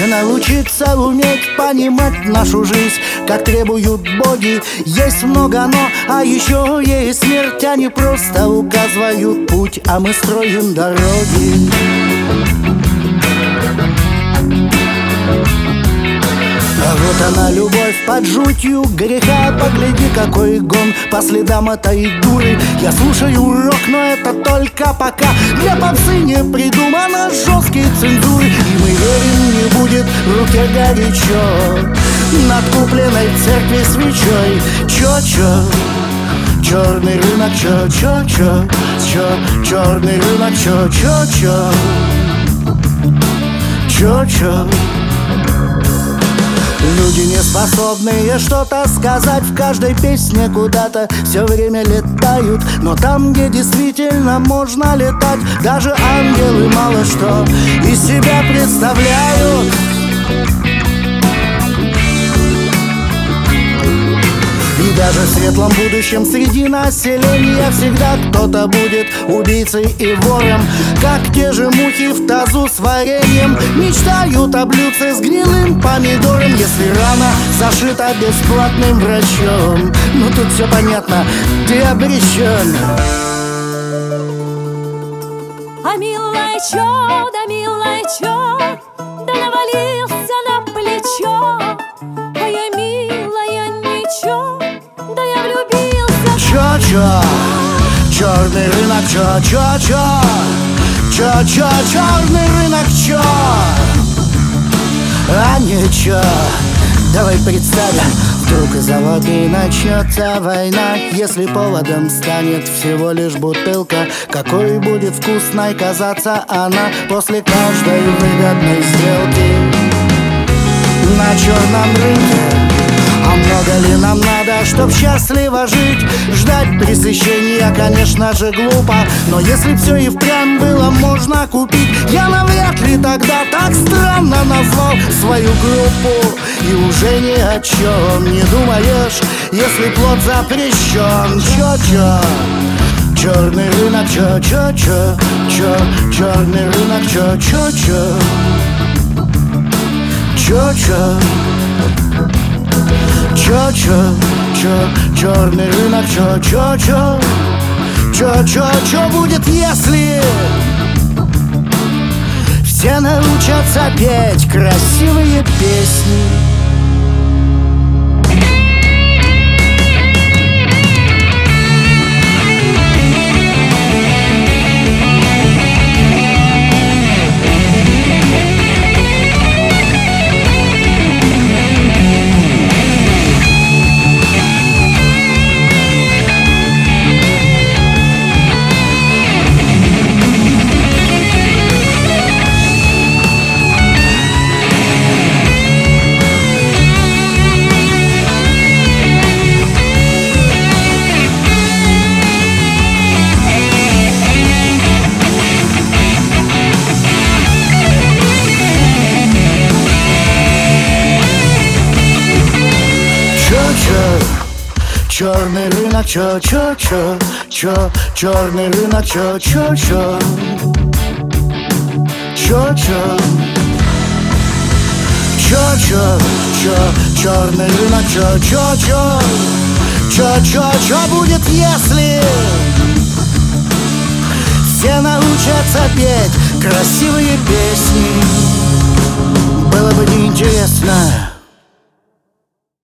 научиться уметь понимать нашу жизнь, как требуют боги. Есть много но, а еще есть смерть. Они просто указывают путь, а мы строим дороги. А вот она, любовь под жутью греха. Погляди, какой гон по следам этой дуры. Я слушаю рок, но это только пока. Для попсы не придумано жесткие цензуры. И мы верим, не будет в руке горячо над купленной в церкви свечой. Чё-чё, черный рынок, чё-чё-чё, черный рынок, чё-чё-чё, чё-чё. Люди, не способные что-то сказать, в каждой песне куда-то все время летают. Но там, где действительно можно летать, даже ангелы мало что из себя представляют. И даже в светлом будущем среди населения всегда кто-то будет убийцей и вором, как те же мухи в тазу с вареньем мечтают о блюдце с гнилым помидором. Если рана зашита бесплатным врачом, ну тут все понятно, ты обречен. А милая чё, да милая чё, да навалился на плечо. А я милая ничего, да я влюбился. Чё-чё, черный рынок, чё-чё-чё, чё-чё, черный рынок, чё? А ничего, давай представим, вдруг из-за воды начнется война. Если поводом станет всего лишь бутылка, какой будет вкусной казаться она после каждой выгодной сделки на черном рынке. А много ли нам надо, чтоб счастливо жить? Ждать пресыщения, конечно же, глупо. Но если все и впрямь было можно купить, я навряд ли тогда так странно назвал свою группу. И уже ни о чем не думаешь, если плод запрещен. Чё-чё, черный рынок, чё-чё-чё, черный рынок, чё-чё-чё, чё-чё. Чё-чё, черный рынок, чё-чё-чё, чё-чё-чё будет, если все научатся петь красивые песни? Черный рынок, чё-чё-чё, черный рынок, чё-чё-чё, чё-чё, черный рынок, чё-чё-чё, чё-чё-чё будет, если все научатся петь красивые песни? Было бы неинтересно